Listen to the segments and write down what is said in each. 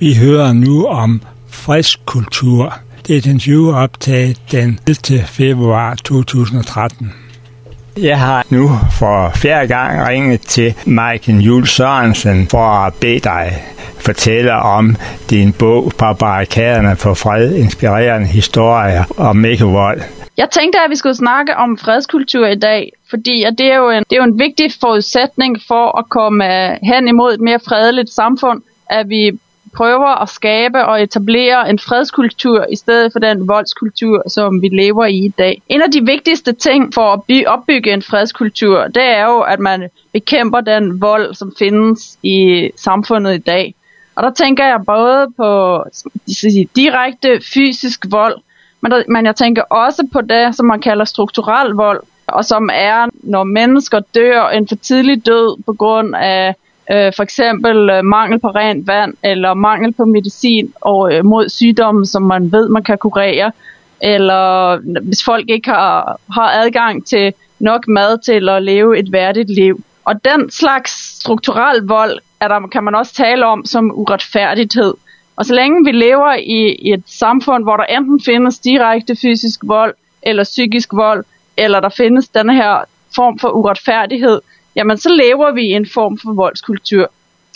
Vi hører nu om fredskultur. Det er et interview optaget den 11. februar 2013. Jeg har nu for fjerde gang ringet til Maiken Juul Sørensen for at bede dig fortælle om din bog På barrikaderne for fred, inspirerende historier om ikke-vold. Jeg tænkte, at vi skulle snakke om fredskultur i dag, fordi at det er jo en vigtig forudsætning for at komme hen imod et mere fredeligt samfund, at vi prøver at skabe og etablere en fredskultur i stedet for den voldskultur, som vi lever i dag. En af de vigtigste ting for at opbygge en fredskultur, det er jo, at man bekæmper den vold, som findes i samfundet i dag. Og der tænker jeg både på direkte fysisk vold, men jeg tænker også på det, som man kalder strukturel vold, og som er, når mennesker dør en for tidlig død på grund af for eksempel mangel på rent vand, eller mangel på medicin og mod sygdomme, som man ved, man kan kurere, eller hvis folk ikke har adgang til nok mad til at leve et værdigt liv. Og den slags strukturel vold kan man også tale om som uretfærdighed. Og så længe vi lever i et samfund, hvor der enten findes direkte fysisk vold, eller psykisk vold, eller der findes denne her form for uretfærdighed, jamen så lever vi i en form for voldskultur.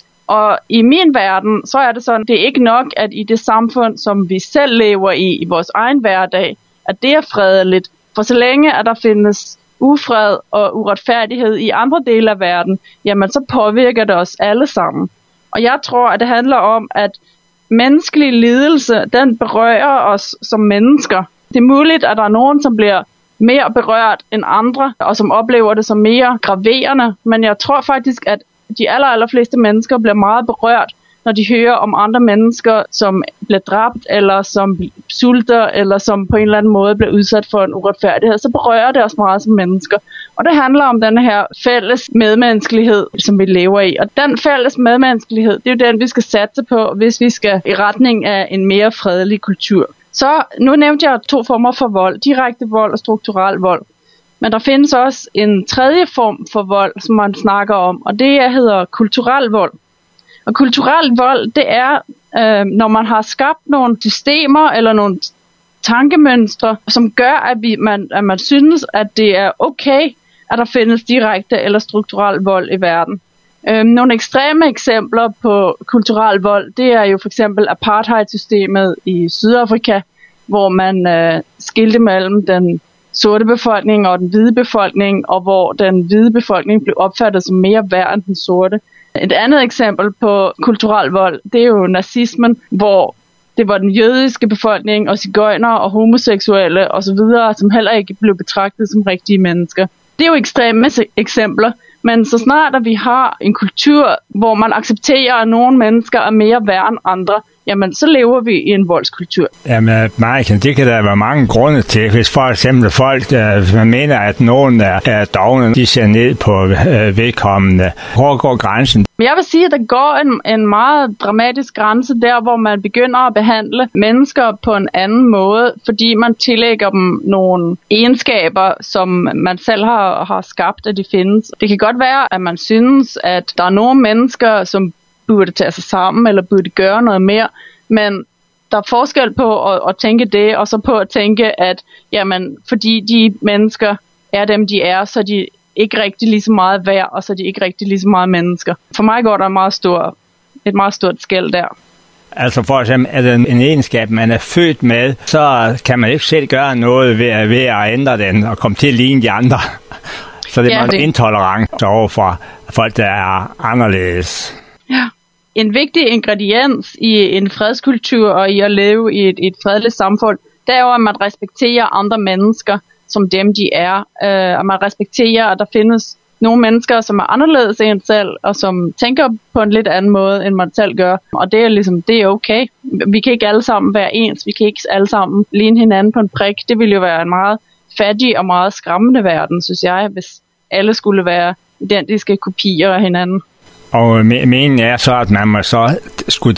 Og i min verden, så er det sådan, det er ikke nok, at i det samfund, som vi selv lever i vores egen hverdag, at det er fredeligt. For så længe, at der findes ufred og uretfærdighed i andre dele af verden, jamen så påvirker det os alle sammen. Og jeg tror, at det handler om, at menneskelig lidelse, den berører os som mennesker. Det er muligt, at der er nogen, som bliver mere berørt end andre, og som oplever det som mere graverende. Men jeg tror faktisk, at de allerfleste mennesker bliver meget berørt, når de hører om andre mennesker, som bliver dræbt, eller som sulter, eller som på en eller anden måde bliver udsat for en uretfærdighed. Så berører det os meget som mennesker. Og det handler om den her fælles medmenneskelighed, som vi lever i. Og den fælles medmenneskelighed, det er jo den, vi skal satse på, hvis vi skal i retning af en mere fredelig kultur. Så nu nævnte jeg 2 former for vold, direkte vold og strukturel vold. Men der findes også en tredje form for vold, som man snakker om, og det hedder kulturel vold. Og kulturel vold, det er, når man har skabt nogle systemer eller nogle tankemønstre, som gør, at man synes, at det er okay, at der findes direkte eller strukturel vold i verden. Nogle ekstreme eksempler på kulturel vold, det er jo for eksempel apartheidsystemet i Sydafrika, hvor man skilte mellem den sorte befolkning og den hvide befolkning, og hvor den hvide befolkning blev opfattet som mere værd end den sorte. Et andet eksempel på kulturel vold, det er jo nazismen, hvor det var den jødiske befolkning og sigøjnere og homoseksuelle osv., som heller ikke blev betragtet som rigtige mennesker. Det er jo ekstreme eksempler, men så snart at vi har en kultur, hvor man accepterer, at nogle mennesker er mere værd end andre, jamen så lever vi i en voldskultur. Jamen, Maiken, det kan der være mange grunde til. Hvis for eksempel folk, hvis man mener, at nogen er dogne, de ser ned på vedkommende. Hvor går grænsen? Jeg vil sige, at der går en meget dramatisk grænse der, hvor man begynder at behandle mennesker på en anden måde, fordi man tillægger dem nogle egenskaber, som man selv har skabt, at de findes. Det kan godt være, at man synes, at der er nogle mennesker, som burde tage sig sammen, eller burde gøre noget mere, men der er forskel på at tænke det, og så på at tænke, at jamen, fordi de mennesker er dem, de er, så er de ikke rigtig lige så meget værd, og så er de ikke rigtig lige så meget mennesker. For mig går der et meget stort skel der. Altså for eksempel, er det en egenskab, man er født med, så kan man ikke selv gøre noget ved at ændre den, og komme til at ligne de andre. Så det er meget intolerant overfor folk, der er anderledes. Ja. En vigtig ingrediens i en fredskultur og i at leve i et fredeligt samfund, det er jo, at man respekterer andre mennesker som dem, de er. Og man respekterer, at der findes nogle mennesker, som er anderledes end selv, og som tænker på en lidt anden måde, end man selv gør. Og det er okay. Vi kan ikke alle sammen være ens. Vi kan ikke alle sammen ligne hinanden på en prik. Det ville jo være en meget fattig og meget skræmmende verden, synes jeg, hvis alle skulle være identiske kopier af hinanden. Og meningen er så, at man må så skulle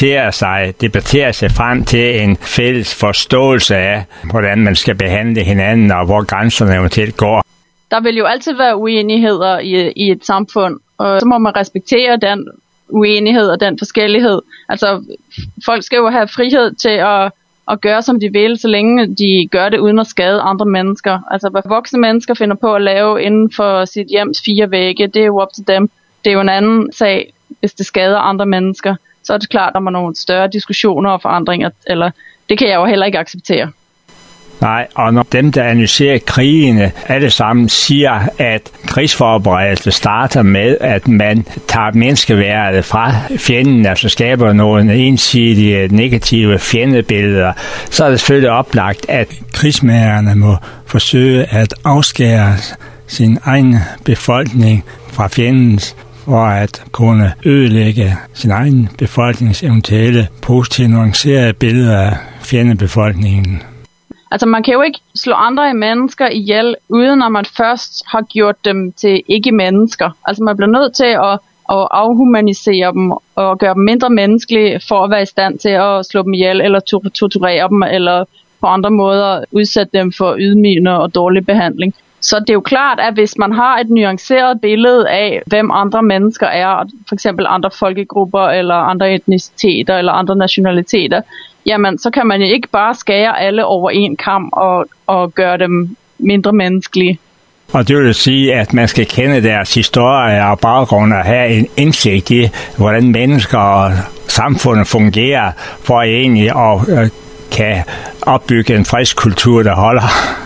debattere sig frem til en fælles forståelse af, hvordan man skal behandle hinanden, og hvor grænserne eventuelt går. Der vil jo altid være uenigheder i et samfund, og så må man respektere den uenighed og den forskellighed. Altså, folk skal jo have frihed til at gøre, som de vil, så længe de gør det uden at skade andre mennesker. Altså, hvad voksne mennesker finder på at lave inden for sit hjems 4 vægge, det er jo op til dem. Det er jo en anden sag, hvis det skader andre mennesker. Så er det klart, at der er nogle større diskussioner og forandringer, eller det kan jeg jo heller ikke acceptere. Nej, og når dem, der analyserer krigene, alle sammen siger, at krigsforberedelse starter med, at man tager menneskeværdet fra fjenden, altså skaber nogle ensidige negative fjendebilleder, så er det selvfølgelig oplagt, at krigsmagerne må forsøge at afskære sin egen befolkning fra fjendens, for at kunne ødelægge sin egen befolknings eventuelle positivt nuancerede billeder af fjendebefolkningen. Altså man kan jo ikke slå andre mennesker ihjel, uden at man først har gjort dem til ikke-mennesker. Altså man bliver nødt til at afhumanisere dem og gøre dem mindre menneskelige for at være i stand til at slå dem ihjel eller torturere dem eller på andre måder udsætte dem for ydmygende og dårlig behandling. Så det er jo klart, at hvis man har et nuanceret billede af, hvem andre mennesker er, for eksempel andre folkegrupper eller andre etniciteter eller andre nationaliteter, jamen så kan man jo ikke bare skære alle over en kam og gøre dem mindre menneskelige. Og det vil sige, at man skal kende deres historie og baggrund og have en indsigt i, hvordan mennesker og samfundet fungerer, for egentlig at kan opbygge en frisk kultur, der holder.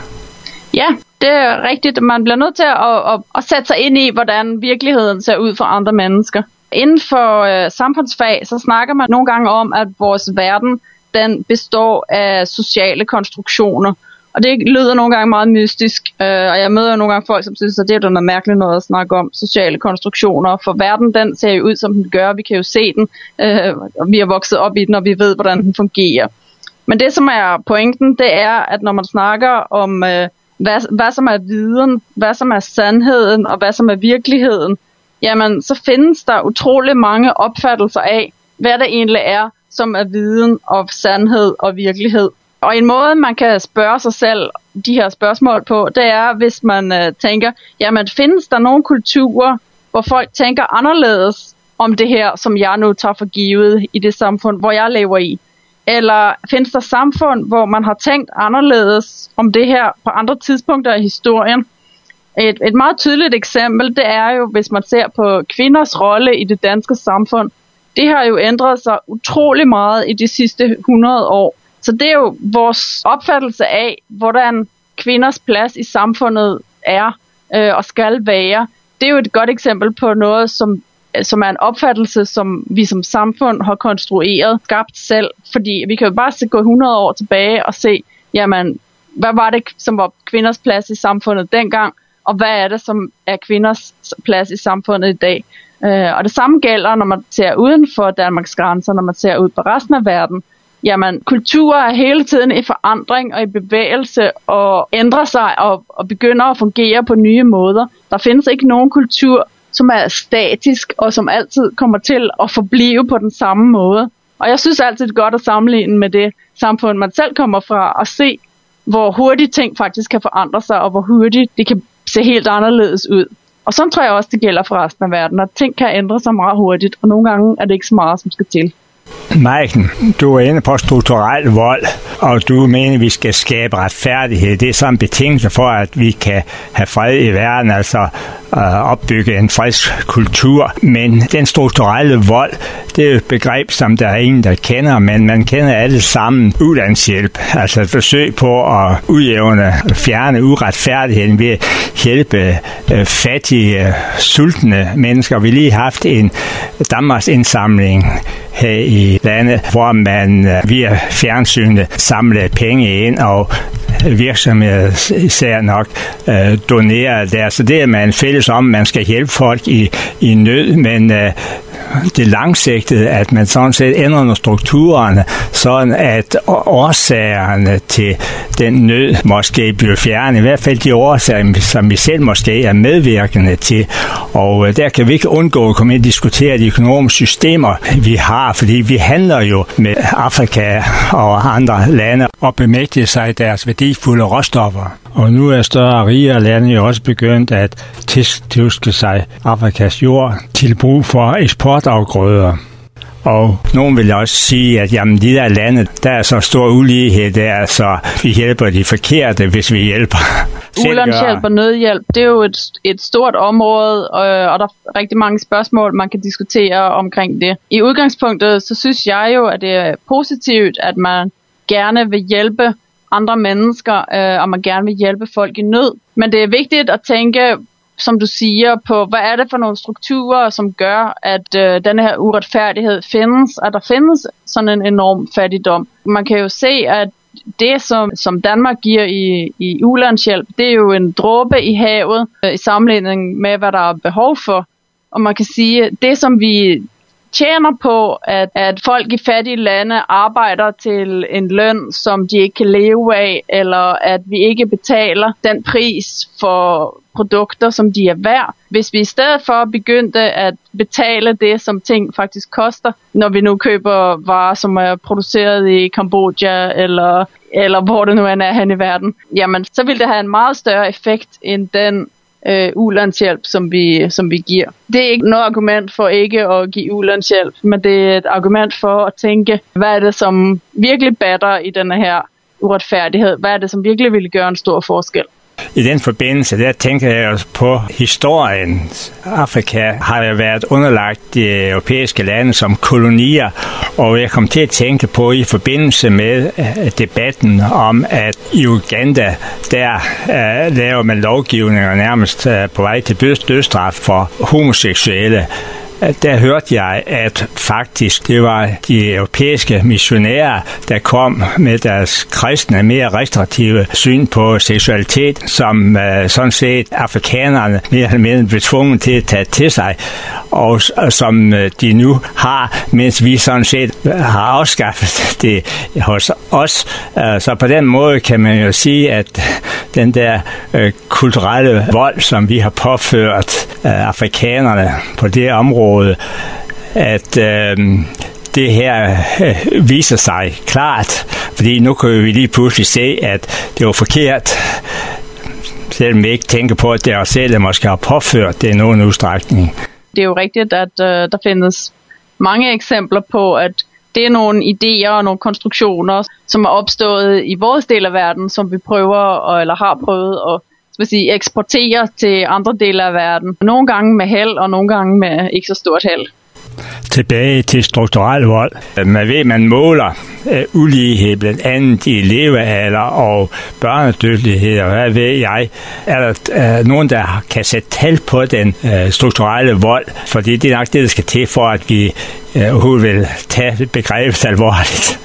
Ja, det er rigtigt. Man bliver nødt til at sætte sig ind i, hvordan virkeligheden ser ud for andre mennesker. Inden for samfundsfag, så snakker man nogle gange om, at vores verden, den består af sociale konstruktioner. Og det lyder nogle gange meget mystisk, og jeg møder jo nogle gange folk, som synes, at det er noget mærkeligt noget at snakke om, sociale konstruktioner. For verden, den ser jo ud, som den gør. Vi kan jo se den, og vi er vokset op i den, og vi ved, hvordan den fungerer. Men det, som er pointen, det er, at når man snakker om, hvad som er viden, hvad som er sandheden, og hvad som er virkeligheden, jamen, så findes der utrolig mange opfattelser af, hvad det egentlig er, som er viden og sandhed og virkelighed. Og en måde, man kan spørge sig selv de her spørgsmål på, det er, hvis man tænker, jamen findes der nogle kulturer, hvor folk tænker anderledes om det her, som jeg nu tager for givet i det samfund, hvor jeg lever i? Eller findes der samfund, hvor man har tænkt anderledes om det her på andre tidspunkter i historien? Et meget tydeligt eksempel, det er jo, hvis man ser på kvinders rolle i det danske samfund. Det har jo ændret sig utrolig meget i de sidste 100 år. Så det er jo vores opfattelse af, hvordan kvinders plads i samfundet er og skal være. Det er jo et godt eksempel på noget, som er en opfattelse, som vi som samfund har konstrueret, skabt selv. Fordi vi kan jo bare gå 100 år tilbage og se, jamen, hvad var det, som var kvinders plads i samfundet dengang, og hvad er det, som er kvinders plads i samfundet i dag. Og det samme gælder, når man ser uden for Danmarks grænser, når man ser ud på resten af verden. Jamen, kultur er hele tiden i forandring og i bevægelse og ændrer sig og begynder at fungere på nye måder. Der findes ikke nogen kultur, som er statisk og som altid kommer til at forblive på den samme måde. Og jeg synes altid, det er godt at sammenligne med det samfund, man selv kommer fra, og se, hvor hurtigt ting faktisk kan forandre sig, og hvor hurtigt det kan se helt anderledes ud. Og sådan tror jeg også, det gælder for resten af verden, at ting kan ændre sig meget hurtigt, og nogle gange er det ikke så meget, som skal til. Maiken, du er inde på strukturel vold, og du mener, at vi skal skabe retfærdighed. Det er sådan en betingelse for, at vi kan have fred i verden, altså opbygge en frisk kultur. Men den strukturelle vold, det er jo et begreb, som der er ingen, der kender, men man kender alle sammen ulandshjælp. Altså et forsøg på at fjerne uretfærdigheden ved at hjælpe fattige, sultne mennesker. Vi har lige haft en Danmarks indsamling her i landet, hvor man via fjernsynet samlede penge ind, og virksomheder især nok donerer der. Så det er man fælles om, man skal hjælpe folk i nød, men det langsigtede, at man sådan set ændrer strukturerne, sådan at årsagerne til den nød måske bliver fjernet. I hvert fald de årsager, som vi selv måske er medvirkende til. Og der kan vi ikke undgå at komme ind og diskutere de økonomiske systemer, vi har, fordi vi handler jo med Afrika og andre lande og bemægtiger sig deres værdifulde råstoffer. Og nu er større og rigere lande jo også begyndt at tiltuske sig Afrikas jord til brug for eksportafgrøder. Og nogen vil også sige, at jamen, de der lande, der er så stor ulighed der, så vi hjælper de forkerte, hvis vi hjælper. Ulandshjælp og nødhjælp, det er jo et stort område, og der er rigtig mange spørgsmål, man kan diskutere omkring det. I udgangspunktet, så synes jeg jo, at det er positivt, at man gerne vil hjælpe andre mennesker, og man gerne vil hjælpe folk i nød. Men det er vigtigt at tænke, som du siger, på hvad er det for nogle strukturer, som gør, at denne her uretfærdighed findes, at der findes sådan en enorm fattigdom. Man kan jo se, at det, som Danmark giver i ulandshjælp, det er jo en dråbe i havet i sammenligning med, hvad der er behov for. Og man kan sige, at det, som vi tjener på, at folk i fattige lande arbejder til en løn, som de ikke kan leve af, eller at vi ikke betaler den pris for produkter, som de er værd. Hvis vi i stedet for begyndte at betale det, som ting faktisk koster, når vi nu køber varer, som er produceret i Kambodja, eller hvor det nu er hen i verden, jamen så vil det have en meget større effekt end den ulandshjælp, som vi giver. Det er ikke noget argument for ikke at give ulandshjælp, men det er et argument for at tænke, hvad er det, som virkelig batter i denne her uretfærdighed? Hvad er det, som virkelig ville gøre en stor forskel? I den forbindelse, der tænker jeg også på historien. Afrika har jo været underlagt de europæiske lande som kolonier, og jeg kom til at tænke på i forbindelse med debatten om, at i Uganda, der laver man lovgivninger nærmest på vej til dødsstraf for homoseksuelle. Der hørte jeg, at faktisk det var de europæiske missionærer, der kom med deres kristne, mere restriktive syn på seksualitet, som sådan set afrikanerne mere eller mindre blev tvunget til at tage til sig, og som de nu har, mens vi sådan set har afskaffet det hos os. Så på den måde kan man jo sige, at den der kulturelle vold, som vi har påført afrikanerne på det område, at det her viser sig klart, fordi nu kan vi lige pludselig se, at det var forkert, selvom vi ikke tænker på, at det er os selv, der måske har påført det i nogen udstrækning. Det er jo rigtigt, at der findes mange eksempler på, at det er nogle idéer og nogle konstruktioner, som er opstået i vores del af verden, som vi prøver eller har prøvet at eksportere til andre dele af verden. Nogle gange med held, og nogle gange med ikke så stort held. Tilbage til strukturel vold. Man ved, man måler ulighed blandt andet i levealder og børnedødelighed, og hvad ved jeg. Er der nogen, der kan sætte tal på den strukturelle vold? Fordi det er nok det, der skal til for, at vi overhovedet vil tage begrebet alvorligt.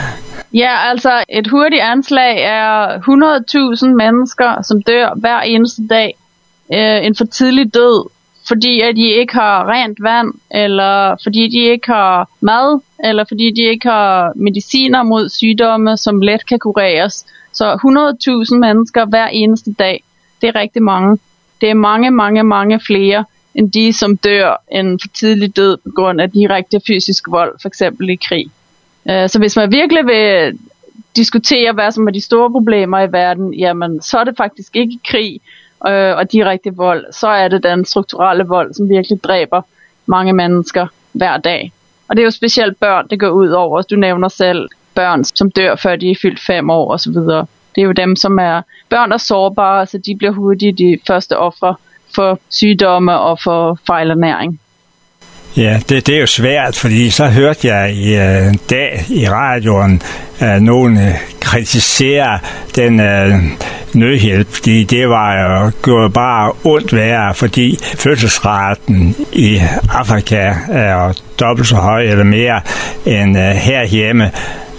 Ja, altså et hurtigt anslag er 100.000 mennesker, som dør hver eneste dag en for tidlig død, fordi at de ikke har rent vand, eller fordi de ikke har mad, eller fordi de ikke har mediciner mod sygdomme, som let kan kureres. Så 100.000 mennesker hver eneste dag, det er rigtig mange. Det er mange flere end de, som dør en for tidlig død på grund af direkte fysisk vold, for eksempel i krig. Så hvis man virkelig vil diskutere, hvad som er de store problemer i verden, jamen så er det faktisk ikke krig og direkte vold. Så er det den strukturelle vold, som virkelig dræber mange mennesker hver dag. Og det er jo specielt børn, det går ud over. Du nævner selv børn, som dør, før de er fyldt 5 år osv. Det er jo dem, som er børn og sårbare, så de bliver hurtigt de første ofre for sygdomme og for fejlernæring. Ja, det er jo svært, fordi så hørte jeg i dag i radioen nogen kritisere den nødhjælp, fordi det var jo gjort bare ondt værre, fordi fødselsraten i Afrika er dobbelt så høj eller mere end herhjemme.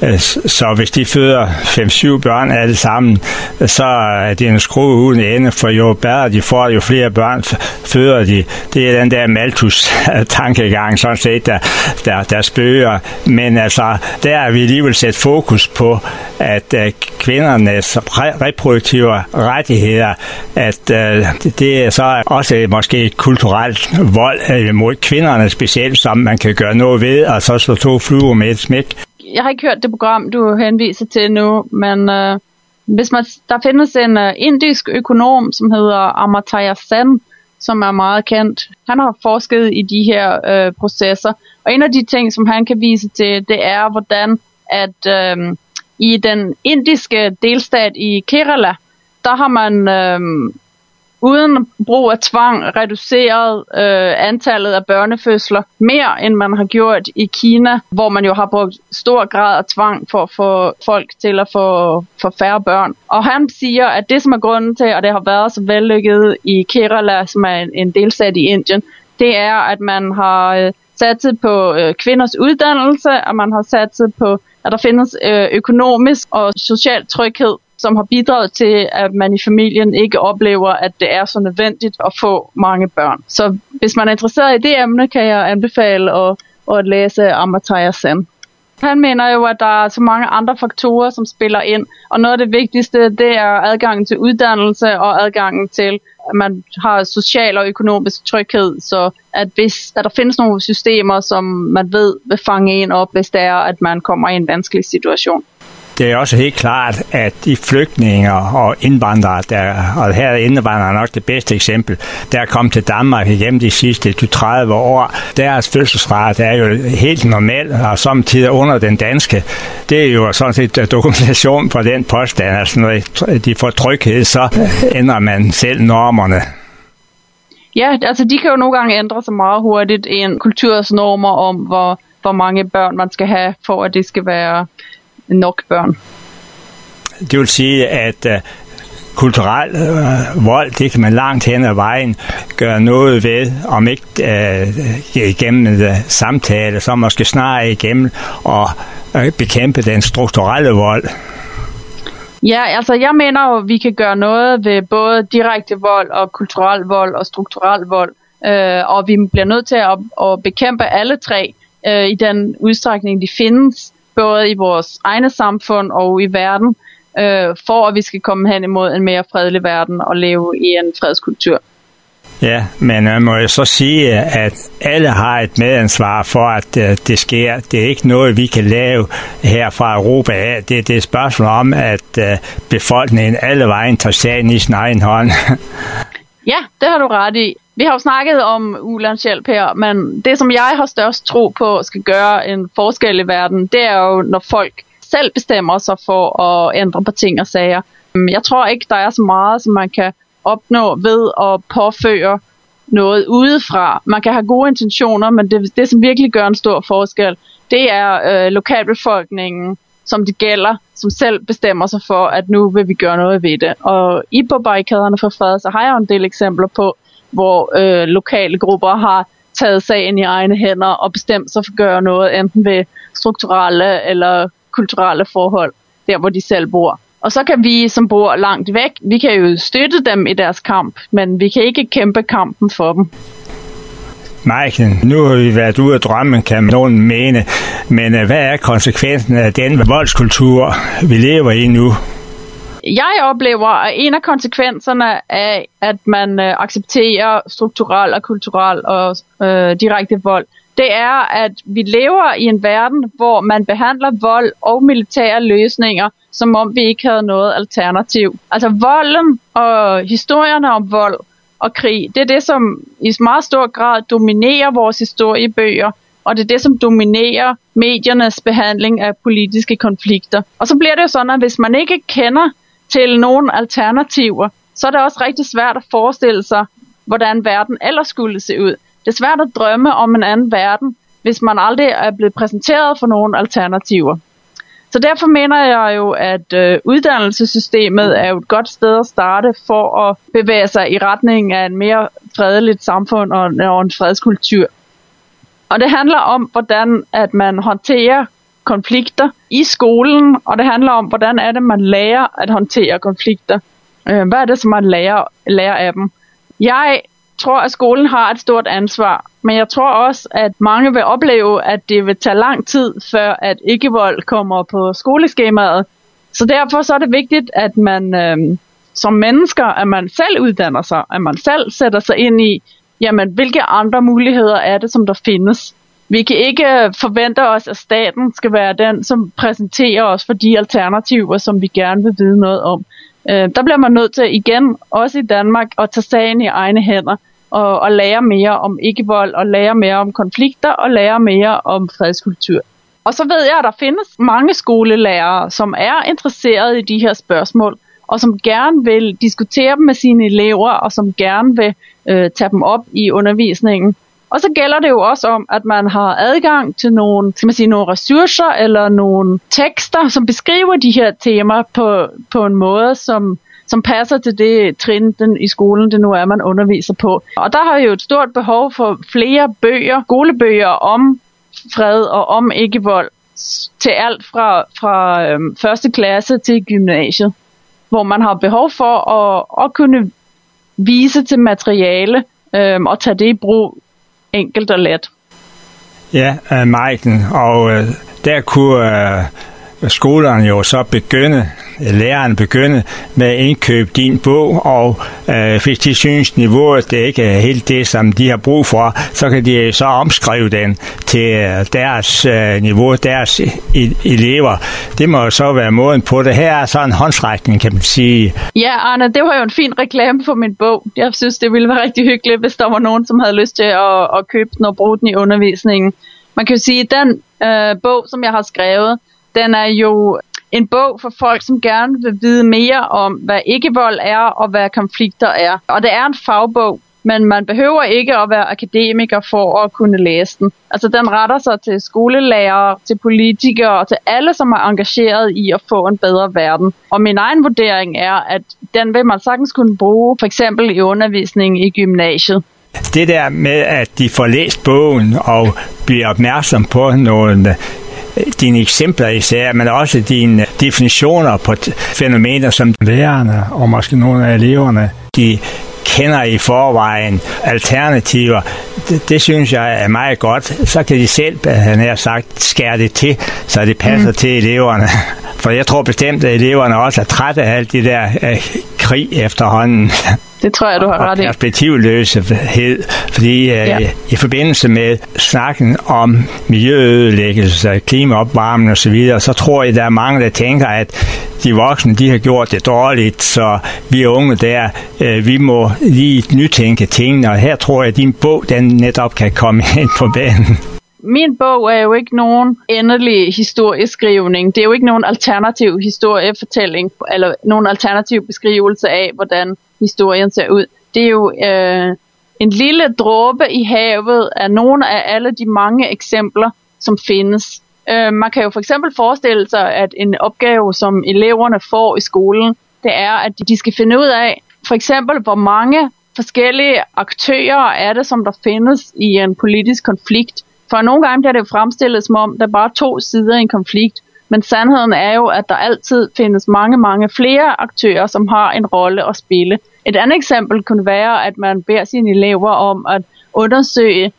Så hvis de føder 5-7 børn alle sammen, så er det en skrue uden ende, for jo bedre de får, jo flere børn føder de. Det er den der Malthus-tankegang, sådan set, der spøger. Men altså, der er vi alligevel sat fokus på, at kvindernes reproduktive rettigheder, at det er så også måske et kulturelt vold mod kvinderne specielt, som man kan gøre noget ved, og så slå 2 fluer med et smæk. Jeg har ikke hørt det program, du henviser til nu, men Der findes en indisk økonom, som hedder Amartya Sen, som er meget kendt. Han har forsket i de her processer, og en af de ting, som han kan vise til, det er, hvordan at i den indiske delstat i Kerala, der har man uden brug af tvang reduceret antallet af børnefødsler mere, end man har gjort i Kina, hvor man jo har brugt stor grad af tvang for at få folk til at få færre børn. Og han siger, at det, som er grunden til, at det har været så vellykket i Kerala, som er en delstat i Indien, det er, at man har satset på kvinders uddannelse, og man har satset på, at der findes økonomisk og social tryghed, som har bidraget til, at man i familien ikke oplever, at det er så nødvendigt at få mange børn. Så hvis man er interesseret i det emne, kan jeg anbefale at læse Amartya Sen. Han mener jo, at der er så mange andre faktorer, som spiller ind, og noget af det vigtigste, det er adgangen til uddannelse og adgangen til, at man har social og økonomisk tryghed, så at hvis der findes nogle systemer, som man ved vil fange en op, hvis det er, at man kommer i en vanskelig situation. Det er også helt klart, at de flygtninge og indvandrere, og her er indvandrere nok det bedste eksempel, der er kommet til Danmark igennem de sidste 30 år, deres fødselsrate er jo helt normal, og samtidig under den danske. Det er jo sådan set dokumentation for den påstand, altså når de får tryghed, så ændrer man selv normerne. Ja, altså de kan jo nogle gange ændre sig meget hurtigt i en kulturs normer om, hvor mange børn man skal have, for at det skal være nok børn. Det vil sige, at kulturel vold, det kan man langt hen ad vejen gøre noget ved, om ikke igennem samtale, så måske snarere igennem og bekæmpe den strukturelle vold. Ja, altså jeg mener jo, at vi kan gøre noget ved både direkte vold og kulturel vold og strukturel vold, og vi bliver nødt til at bekæmpe alle tre i den udstrækning, de findes, både i vores egne samfund og i verden, for at vi skal komme hen imod en mere fredelig verden og leve i en fredskultur. Ja, men jeg må jo så sige, at alle har et medansvar for, at det sker. Det er ikke noget, vi kan lave her fra Europa af. Det er et spørgsmål om, at befolkningen alle vejen tager sagen i sin egen hånd. Ja, det har du ret i. Vi har jo snakket om ulandshjælp her, men det, som jeg har størst tro på skal gøre en forskel i verden, det er jo, når folk selv bestemmer sig for at ændre på ting og sager. Jeg tror ikke, der er så meget, som man kan opnå ved at påføre noget udefra. Man kan have gode intentioner, men det som virkelig gør en stor forskel, det er lokalbefolkningen, som det gælder, som selv bestemmer sig for, at nu vil vi gøre noget ved det. Og i på barrikaderne for fred, så har jeg en del eksempler på, hvor lokale grupper har taget sagen i egne hænder og bestemt sig for at gøre noget, enten ved strukturelle eller kulturelle forhold, der hvor de selv bor. Og så kan vi, som bor langt væk, vi kan jo støtte dem i deres kamp, men vi kan ikke kæmpe kampen for dem. Maiken, nu har vi været ude af drømmen, kan nogen mene, men hvad er konsekvensen af den voldskultur, vi lever i nu? Jeg oplever, at en af konsekvenserne af, at man accepterer strukturel og kulturel og direkte vold, det er, at vi lever i en verden, hvor man behandler vold og militære løsninger, som om vi ikke havde noget alternativ. Altså volden og historierne om vold og krig, det er det, som i meget stor grad dominerer vores historiebøger, og det er det, som dominerer mediernes behandling af politiske konflikter. Og så bliver det jo sådan, at hvis man ikke kender til nogle alternativer, så er det også rigtig svært at forestille sig, hvordan verden ellers skulle se ud. Det er svært at drømme om en anden verden, hvis man aldrig er blevet præsenteret for nogle alternativer. Så derfor mener jeg jo, at uddannelsessystemet er jo et godt sted at starte for at bevæge sig i retning af en mere fredeligt samfund og en fredskultur. Og det handler om, hvordan at man håndterer konflikter i skolen, og det handler om, hvordan er det, man lærer at håndtere konflikter. Hvad er det, som man lærer af dem? Jeg tror, at skolen har et stort ansvar, men jeg tror også, at mange vil opleve, at det vil tage lang tid, før at ikke-vold kommer på skoleskemaet. Så derfor så er det vigtigt, at man som mennesker, at man selv uddanner sig, at man selv sætter sig ind i, jamen, hvilke andre muligheder er det, som der findes. vi kan ikke forvente os, at staten skal være den, som præsenterer os for de alternativer, som vi gerne vil vide noget om. Der bliver man nødt til igen, også i Danmark, at tage sagen i egne hænder og lære mere om ikke-vold, og lære mere om konflikter, og lære mere om fredskultur. Og så ved jeg, at der findes mange skolelærere, som er interesseret i de her spørgsmål, og som gerne vil diskutere dem med sine elever, og som gerne vil tage dem op i undervisningen. Og så gælder det jo også om, at man har adgang til nogle ressourcer eller nogle tekster, som beskriver de her temaer på en måde, som passer til det trin i skolen, det nu er, man underviser på. Og der har jo et stort behov for flere bøger, skolebøger om fred og om ikke-vold, til alt fra første klasse til gymnasiet, hvor man har behov for at kunne vise til materiale og tage det i brug enkelt og let. Ja, Maiken, og der kunne skolerne jo så lærerne begynde med at indkøbe din bog, og hvis de synes niveauet det ikke er helt det, som de har brug for, så kan de så omskrive den til deres niveau, deres elever. Det må jo så være måden på det. Her er så en håndsrækning, kan man sige. Ja, Arne, det var jo en fin reklame for min bog. Jeg synes, det ville være rigtig hyggeligt, hvis der var nogen, som havde lyst til at købe den og bruge den i undervisningen. Man kan jo sige, at den bog, som jeg har skrevet, den er jo en bog for folk, som gerne vil vide mere om, hvad ikke-vold er og hvad konflikter er. Og det er en fagbog, men man behøver ikke at være akademiker for at kunne læse den. Altså den retter sig til skolelærere, til politikere og til alle, som er engageret i at få en bedre verden. Og min egen vurdering er, at den vil man sagtens kunne bruge, for eksempel i undervisningen i gymnasiet. Det der med, at de får læst bogen og bliver opmærksom på nogle dine eksempler især, men også dine definitioner på fænomener, som lærerne og måske nogle af eleverne, de kender i forvejen alternativer. Det synes jeg er meget godt. Så kan de selv, han har sagt, skære det til, så det passer til eleverne. For jeg tror bestemt, at eleverne også er trætte af alt det der krig efterhånden. Det tror jeg, du har ret i. Perspektivløshed, fordi i forbindelse med snakken om miljøødelæggelse, klimaopvarmning osv., så tror jeg, der er mange, der tænker, at de voksne, de har gjort det dårligt, så vi unge der, vi må lige nytænke tingene, og her tror jeg, at din bog, den netop kan komme ind på banen. Min bog er jo ikke nogen endelig historieskrivning. Det er jo ikke nogen alternativ historiefortælling, eller nogen alternativ beskrivelse af, hvordan historien ser ud. Det er jo en lille dråbe i havet af nogle af alle de mange eksempler, som findes. Man kan jo for eksempel forestille sig, at en opgave, som eleverne får i skolen, det er, at de skal finde ud af, for eksempel, hvor mange forskellige aktører er det, som der findes i en politisk konflikt. For nogle gange bliver det jo fremstillet som om, der er bare 2 sider i en konflikt. Men sandheden er jo, at der altid findes mange, mange flere aktører, som har en rolle at spille. Et andet eksempel kunne være, at man beder sine elever om at undersøge,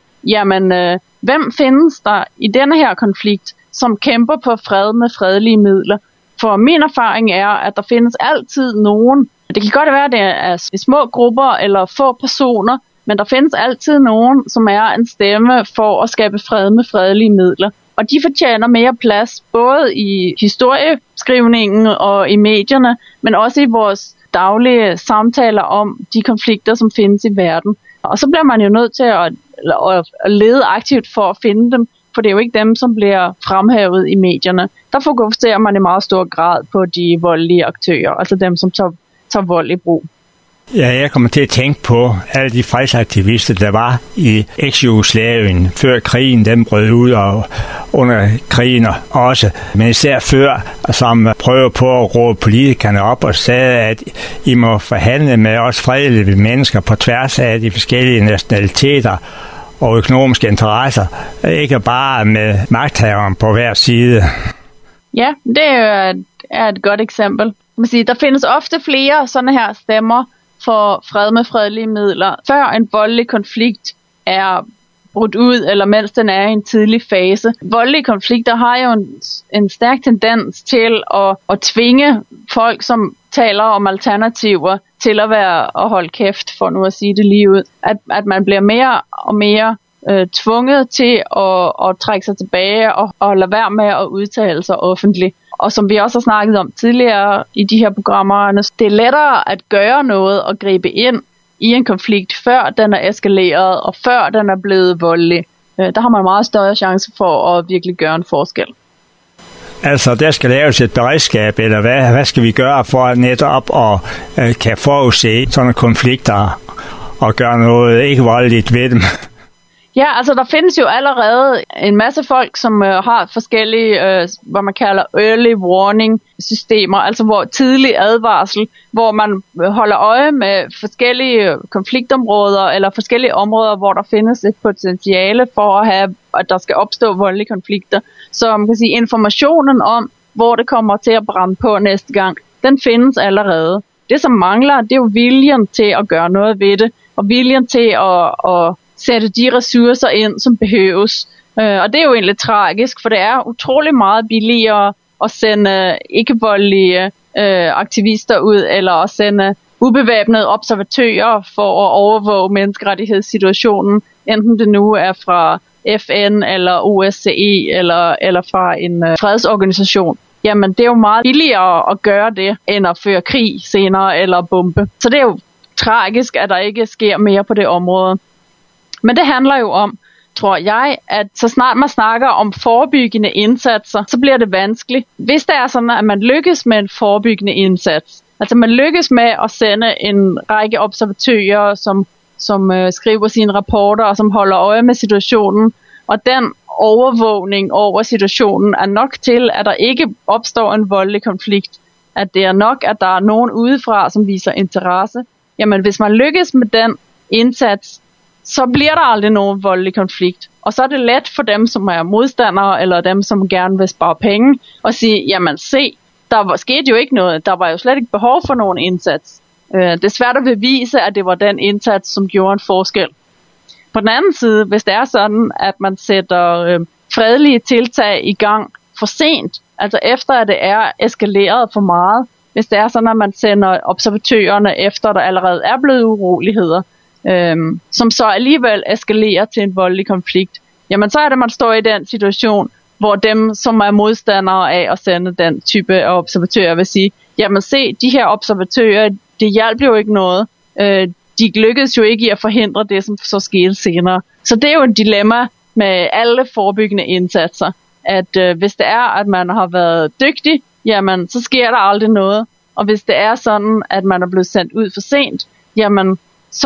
hvem findes der i denne her konflikt, som kæmper på fred med fredelige midler. For min erfaring er, at der findes altid nogen. Det kan godt være, at det er små grupper eller få personer, men der findes altid nogen, som er en stemme for at skabe fred med fredelige midler. Og de fortjener mere plads, både i historieskrivningen og i medierne, men også i vores daglige samtaler om de konflikter, som findes i verden. Og så bliver man jo nødt til at lede aktivt for at finde dem, for det er jo ikke dem, som bliver fremhævet i medierne. Der fokuserer man i meget stor grad på de voldelige aktører, altså dem, som tager vold i brug. Ja, jeg kommer til at tænke på alle de fredsaktivister, der var i eks-Jugoslavien, før krigen den brød ud, og under krigen også. Men især før, som prøver på at råbe politikerne op og sagde, at I må forhandle med os fredelige mennesker på tværs af de forskellige nationaliteter og økonomiske interesser, ikke bare med magthaveren på hver side. Ja, det er et godt eksempel. Der findes ofte flere sådan her stemmer for fred med fredelige midler, før en voldelig konflikt er brudt ud, eller mens den er i en tidlig fase. Voldelige konflikter har jo en stærk tendens til at tvinge folk, som taler om alternativer, til at holde kæft, for nu at sige det lige ud. At man bliver mere og mere tvunget til at trække sig tilbage og lade være med at udtale sig offentligt. Og som vi også har snakket om tidligere i de her programmer, det er lettere at gøre noget og gribe ind i en konflikt, før den er eskaleret og før den er blevet voldelig. Der har man meget større chance for at virkelig gøre en forskel. Altså, der skal laves et beredskab, eller hvad skal vi gøre for netop at kan forudse sådan konflikter og gøre noget ikke voldeligt ved dem? Ja, altså der findes jo allerede en masse folk, som har forskellige, hvad man kalder early warning systemer, altså hvor tidlig advarsel, hvor man holder øje med forskellige konfliktområder eller forskellige områder, hvor der findes et potentiale for at der skal opstå voldelige konflikter. Så man kan sige, informationen om, hvor det kommer til at brænde på næste gang, den findes allerede. Det som mangler, det er jo viljen til at gøre noget ved det, og viljen til at sætte de ressourcer ind, som behøves. Og det er jo egentlig tragisk, for det er utrolig meget billigere at sende ikke-voldelige aktivister ud, eller at sende ubevæbnede observatører for at overvåge menneskerettighedssituationen, enten det nu er fra FN eller OSCE eller fra en fredsorganisation. Jamen det er jo meget billigere at gøre det, end at føre krig senere eller bombe. Så det er jo tragisk, at der ikke sker mere på det område. Men det handler jo om, tror jeg, at så snart man snakker om forebyggende indsatser, så bliver det vanskeligt. Hvis det er sådan, at man lykkes med en forebyggende indsats, altså man lykkes med at sende en række observatører, som skriver sine rapporter og som holder øje med situationen, og den overvågning over situationen er nok til, at der ikke opstår en voldelig konflikt, at det er nok, at der er nogen udefra, som viser interesse. Jamen hvis man lykkes med den indsats, så bliver der aldrig nogen voldelig konflikt. Og så er det let for dem, som er modstandere, eller dem, som gerne vil spare penge, og sige, jamen se, der skete jo ikke noget. Der var jo slet ikke behov for nogen indsats. Det er svært at bevise, at det var den indsats, som gjorde en forskel. På den anden side, hvis det er sådan, at man sætter fredelige tiltag i gang for sent, altså efter at det er eskaleret for meget, hvis det er sådan, at man sender observatørerne efter, der allerede er blevet uroligheder, som så alligevel eskalerer til en voldelig konflikt, jamen så er det, man står i den situation, hvor dem, som er modstandere af at sende den type af observatører, vil sige, jamen se, de her observatører, det hjælper jo ikke noget. De lykkedes jo ikke i at forhindre det, som så skete senere. Så det er jo et dilemma med alle forebyggende indsatser, at hvis det er, at man har været dygtig, jamen så sker der aldrig noget. Og hvis det er sådan, at man er blevet sendt ud for sent, jamen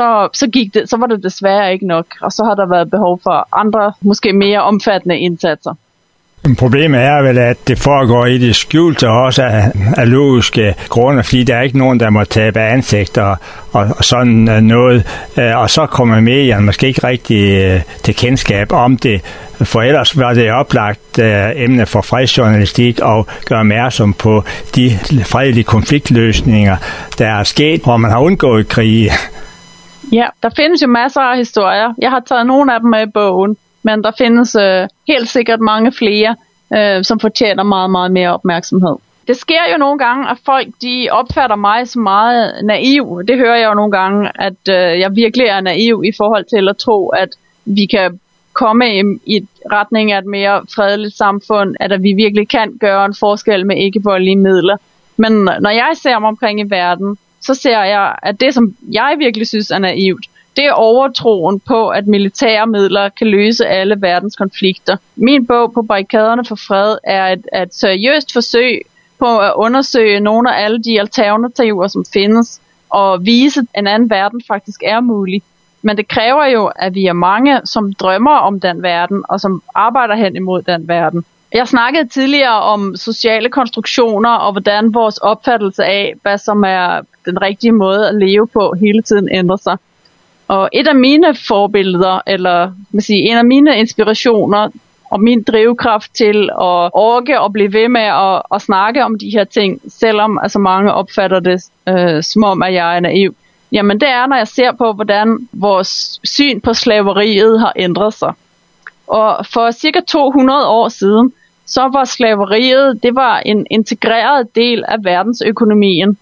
så var det desværre ikke nok, og så har der været behov for andre, måske mere omfattende indsatser. Problemet er vel, at det foregår i det skjulte også af logiske grunde, fordi der er ikke nogen, der må tabe ansigt og sådan noget. Og så kommer medierne måske ikke rigtig til kendskab om det, for ellers var det oplagt emne for fredsjournalistik og gøre opmærksom på de fredelige konfliktløsninger, der er sket, hvor man har undgået krige. Ja, der findes jo masser af historier. Jeg har taget nogle af dem med i bogen, men der findes helt sikkert mange flere, som fortjener meget, meget mere opmærksomhed. Det sker jo nogle gange, at folk de opfatter mig som meget naiv. Det hører jeg jo nogle gange, at jeg virkelig er naiv i forhold til at tro, at vi kan komme i retning af et mere fredeligt samfund, at vi virkelig kan gøre en forskel med ikke-voldelige midler. Men når jeg ser mig omkring i verden, så ser jeg, at det, som jeg virkelig synes er naivt, det er overtroen på, at militære midler kan løse alle verdens konflikter. Min bog På barrikaderne for fred er et seriøst forsøg på at undersøge nogle af alle de alternativer, som findes, og vise, at en anden verden faktisk er mulig. Men det kræver jo, at vi er mange, som drømmer om den verden, og som arbejder hen imod den verden. Jeg snakkede tidligere om sociale konstruktioner, og hvordan vores opfattelse af, hvad som er den rigtige måde at leve på, hele tiden ændrer sig. Og et af mine forbilleder, eller en af mine inspirationer, og min drivkraft til at orke og blive ved med at snakke om de her ting, selvom altså mange opfatter det som om, at jeg er naiv. Jamen det er, når jeg ser på, hvordan vores syn på slaveriet har ændret sig. Og for cirka 200 år siden, så var slaveriet, det var en integreret del af verdensøkonomien.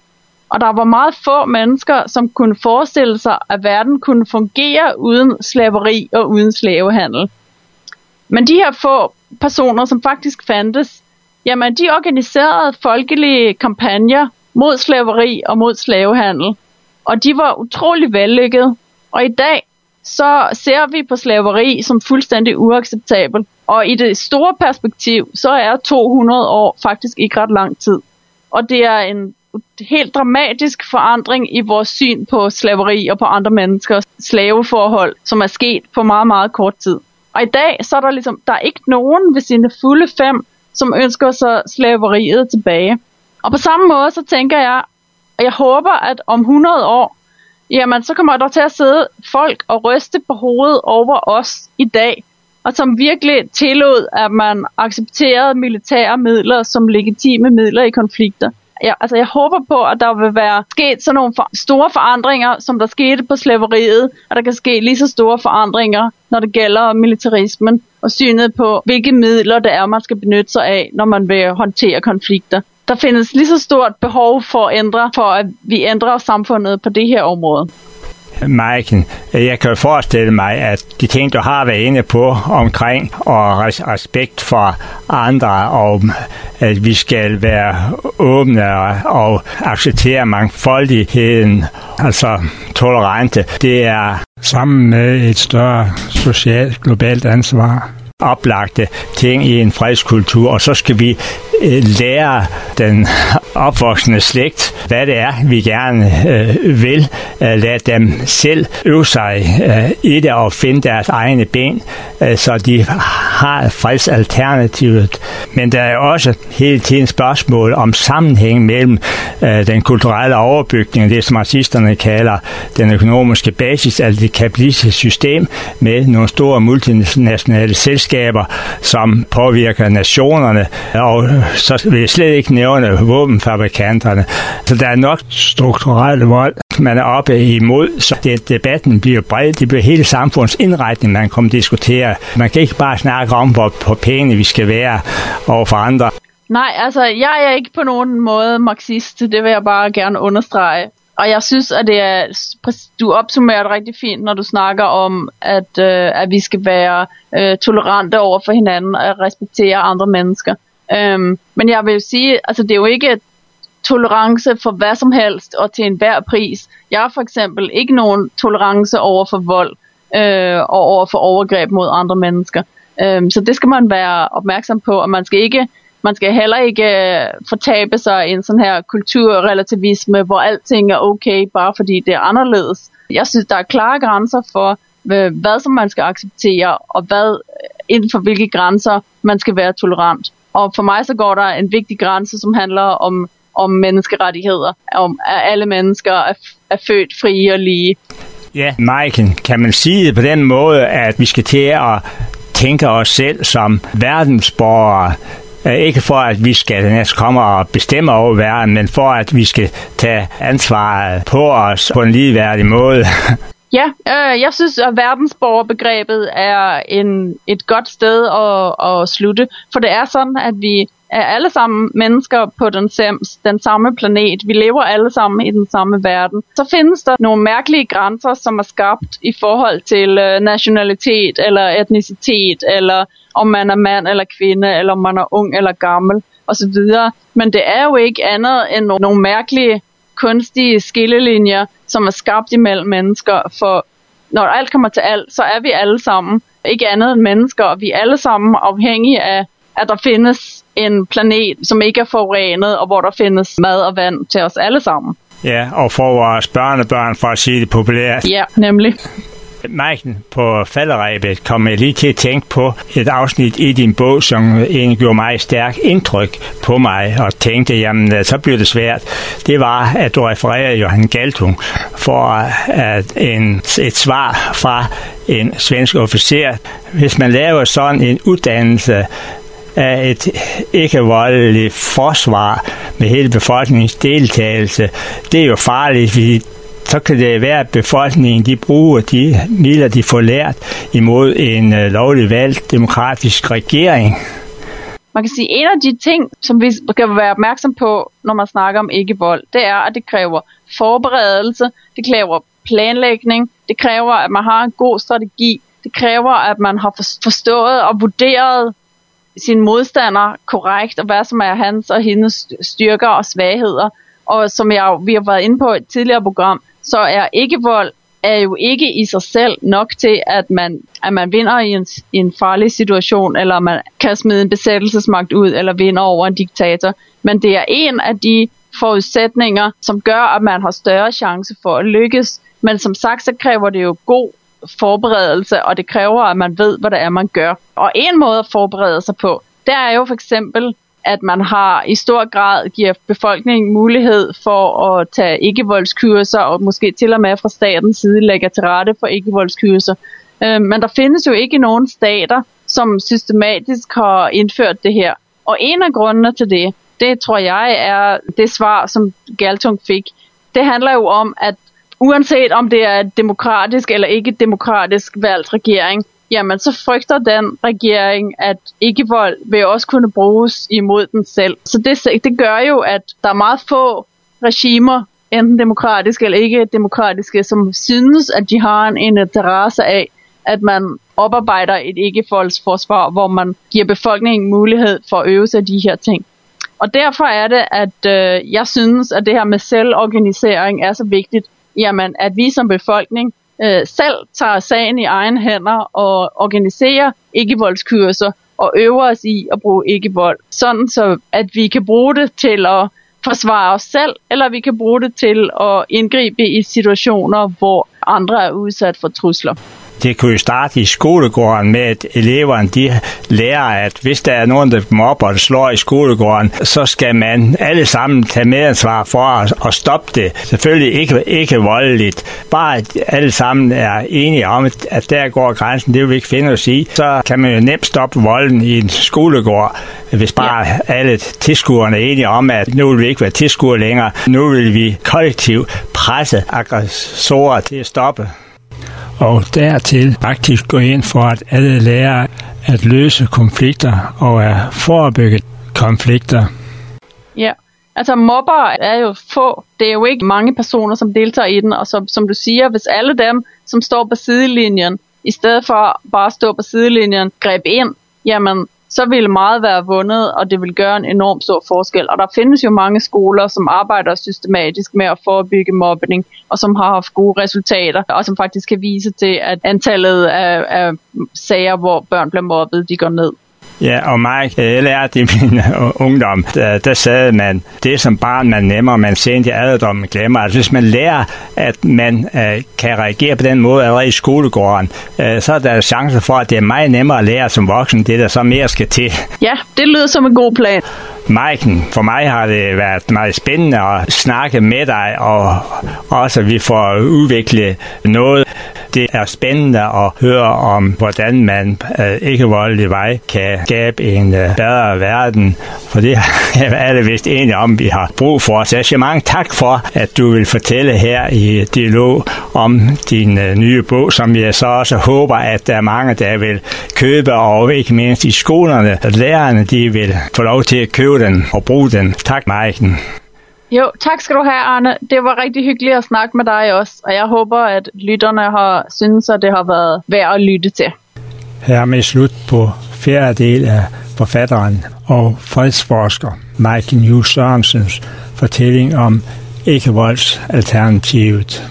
Og der var meget få mennesker, som kunne forestille sig, at verden kunne fungere uden slaveri og uden slavehandel. Men de her få personer, som faktisk fandtes, jamen de organiserede folkelige kampagner mod slaveri og mod slavehandel. Og de var utrolig vellykkede. Og i dag så ser vi på slaveri som fuldstændig uacceptabelt. Og i det store perspektiv, så er 200 år faktisk ikke ret lang tid. Og det er en helt dramatisk forandring i vores syn på slaveri og på andre menneskers slaveforhold, som er sket på meget, meget kort tid. Og i dag, så er der er ikke nogen ved sine fulde 5, som ønsker sig slaveriet tilbage. Og på samme måde, så tænker jeg, og jeg håber, at om 100 år, jamen så kommer der til at sidde folk og ryste på hovedet over os i dag, og som virkelig tillod, at man accepterede militære midler som legitime midler i konflikter. Jeg håber på, at der vil være sket sådan nogle store forandringer, som der skete på slaveriet, at der kan ske lige så store forandringer, når det gælder militarismen og synet på, hvilke midler det er, man skal benytte sig af, når man vil håndtere konflikter. Der findes lige så stort behov for at vi ændrer samfundet på det her område. Maiken, jeg kan forestille mig, at de ting, du har været inde på omkring og respekt for andre, og at vi skal være åbne og acceptere mangfoldigheden, altså tolerante, det er sammen med et større socialt globalt ansvar. Oplagte ting i en fredskultur, og så skal vi lære den opvoksende slægt, hvad det er, vi gerne vil. Lade dem selv øve sig i det og finde deres egne ben, så de har fredsalternativet. Men der er også hele tiden spørgsmål om sammenhæng mellem den kulturelle overbygning, det som marxisterne kalder den økonomiske basis, altså det kapitalistiske system, med nogle store multinationale selskaber, som påvirker nationerne, og så vil jeg slet ikke nævne våbenfabrikanterne. Så der er nok strukturel vold, man er oppe imod, så debatten bliver bred. Det bliver hele samfundsindretning, man kommer at diskutere. Man kan ikke bare snakke om, hvor pæne vi skal være over for andre. Nej, altså jeg er ikke på nogen måde marxist, det vil jeg bare gerne understrege. Og jeg synes, at du opsummerer det rigtig fint, når du snakker om, at vi skal være tolerante over for hinanden og respektere andre mennesker. Men jeg vil jo sige, altså det er jo ikke tolerance for hvad som helst og til enhver pris. Jeg har for eksempel ikke nogen tolerance over for vold og over for overgreb mod andre mennesker. Så det skal man være opmærksom på, og man skal heller ikke fortabe sig i en sådan her kulturrelativisme, hvor alting er okay, bare fordi det er anderledes. Jeg synes, der er klare grænser for, hvad som man skal acceptere, og inden for hvilke grænser man skal være tolerant. Og for mig så går der en vigtig grænse, som handler om menneskerettigheder, om at alle mennesker er født frie og lige. Ja, Maiken, kan man sige det på den måde, at vi skal til at tænke os selv som verdensborgere, ikke for, at vi skal komme og bestemme over verden, men for, at vi skal tage ansvaret på os på en ligeværdig måde. Ja, jeg synes, at verdensborgerbegrebet er et godt sted at slutte, for det er sådan, at vi er alle sammen mennesker på den samme planet. Vi lever alle sammen i den samme verden. Så findes der nogle mærkelige grænser, som er skabt i forhold til nationalitet eller etnicitet, eller om man er mand eller kvinde, eller om man er ung eller gammel, osv. Men det er jo ikke andet end nogle mærkelige, kunstige skillelinjer, som er skabt imellem mennesker, for når alt kommer til alt, så er vi alle sammen ikke andet end mennesker, og vi er alle sammen afhængige af, at der findes en planet, som ikke er forurenet, og hvor der findes mad og vand til os alle sammen. Ja, og for vores børnebørn, for at sige det populært. Ja, nemlig. Maiken, på falderebet kom jeg lige til at tænke på et afsnit i din bog, som egentlig gjorde mig stærk indtryk på mig, og tænkte, jamen, så bliver det svært. Det var, at du refererede Johan Galtung for et svar fra en svensk officer. Hvis man laver sådan en uddannelse af et ikke-voldeligt forsvar med hele befolkningens deltagelse, det er jo farligt, fordi så kan det være, at befolkningen de bruger de midler, de får lært imod en lovlig valgt demokratisk regering. man kan sige, en af de ting, som vi skal være opmærksom på, når man snakker om ikke-vold, det er, at det kræver forberedelse, det kræver planlægning, det kræver, at man har en god strategi, det kræver, at man har forstået og vurderet sine modstandere korrekt, og hvad som er hans og hendes styrker og svagheder. Og som vi har været inde på i et tidligere program, så er ikke-vold er jo ikke i sig selv nok til, at man vinder i en farlig situation, eller man kan smide en besættelsesmagt ud, eller vinder over en diktator. Men det er en af de forudsætninger, som gør, at man har større chance for at lykkes. Men som sagt, så kræver det jo god forberedelse, og det kræver, at man ved, hvad det er, man gør. Og en måde at forberede sig på, det er jo for eksempel, at man har i stor grad giver befolkningen mulighed for at tage ikke-voldskurser, og måske til og med fra statens side lægger til rette for ikke-voldskurser. Men der findes jo ikke nogen stater, som systematisk har indført det her. Og en af grundene til det tror jeg er det svar, som Galtung fik. Det handler jo om, at uanset om det er et demokratisk eller ikke demokratisk valgt regering, jamen så frygter den regering, at ikke-vold vil også kunne bruges imod den selv. Så det gør jo, at der er meget få regimer, enten demokratiske eller ikke demokratiske, som synes, at de har en interesse af, at man oparbejder et ikke-voldsforsvar, hvor man giver befolkningen mulighed for at øve sig de her ting. Og derfor er det, at jeg synes, at det her med selvorganisering er så vigtigt, jamen at vi som befolkning selv tager sagen i egen hænder og organiserer ikke-voldskurser og øver os i at bruge ikke-vold, sådan så at vi kan bruge det til at forsvare os selv, eller vi kan bruge det til at indgribe i situationer, hvor andre er udsat for trusler. Det kunne jo starte i skolegården med, at eleverne de lærer, at hvis der er nogen, der mobber og slår i skolegården, så skal man alle sammen tage medansvar for at stoppe det. Selvfølgelig ikke voldeligt. Bare at alle sammen er enige om, at der går grænsen, det vil vi ikke finde os i. Så kan man jo nemt stoppe volden i en skolegård, hvis bare alle tilskuerne er enige om, at nu vil vi ikke være tilskuere længere. Nu vil vi kollektivt presse aggressorer til at stoppe. Og dertil aktivt gå ind for, at alle lærer at løse konflikter og at forebygge konflikter. Ja, altså mobber er jo få. Det er jo ikke mange personer, som deltager i den, og som du siger, hvis alle dem, som står på sidelinjen, i stedet for bare at stå på sidelinjen, greb ind, jamen så ville meget være vundet, og det vil gøre en enorm stor forskel. Og der findes jo mange skoler, som arbejder systematisk med at forebygge mobning, og som har haft gode resultater, og som faktisk kan vise til, at antallet af sager, hvor børn bliver mobbet, de går ned. Ja, og mig, jeg lærte i min ungdom, der sagde man, det som barn man nemmer, man sent i alderdommen glemmer. Altså hvis man lærer, at man kan reagere på den måde allerede i skolegården, så er der chance for, at det er meget nemmere at lære som voksen, det der så mere skal til. Ja, det lyder som en god plan. Maiken, for mig har det været meget spændende at snakke med dig, og også at vi får udviklet noget. Det er spændende at høre om, hvordan man ikke voldelig vej kan skabe en bedre verden, for det er alle vist enige om, vi har brug for. Så jeg siger mange tak for, at du vil fortælle her i Dialog om din nye bog, som jeg så også håber, at der er mange, der vil købe, og ikke mindst i skolerne, at lærerne de vil få lov til at købe den og bruge den. Tak, Maiken. Jo, tak skal du have, Arne. Det var rigtig hyggeligt at snakke med dig også, og jeg håber, at lytterne har synes, at det har været værd at lytte til. Her med slut på fjerde del af forfatteren og fredsforsker Maiken Juul Sørensens fortælling om ikke-voldsalternativet.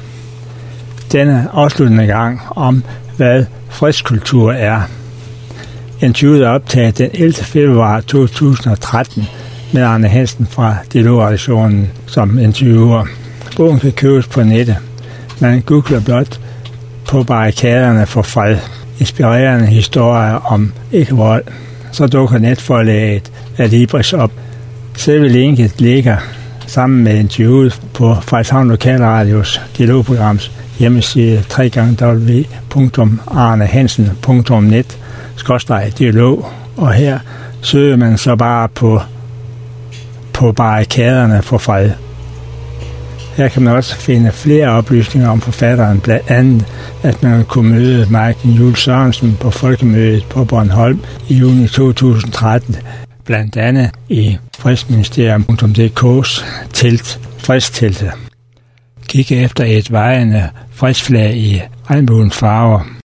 Denne afsluttende gang om, hvad fredskultur er. Interviewet er optaget den 11. februar 2013 med Arne Hansen fra Dialogredaktionen som interviewer. Bogen kan købes på nettet. Man googler blot på barrikaderne for fred. Inspirerende historier om ikke-vold. Så dukker netforlaget af Libris op. Selve linket ligger sammen med interviewet på Frederikshavn Lokalradios dialogprograms hjemmeside www.arnehansen.net/dialog, og her søger man så bare på barrikaderne for fred. Her kan man også finde flere oplysninger om forfatteren, blandt andet, at man kunne møde Maiken Juul Sørensen på Folkemødet på Bornholm i juni 2013. blandt andet i fredsministerium.dk's telt, fredsteltet. Kig efter et vejende fredsflag i regnbuens farver.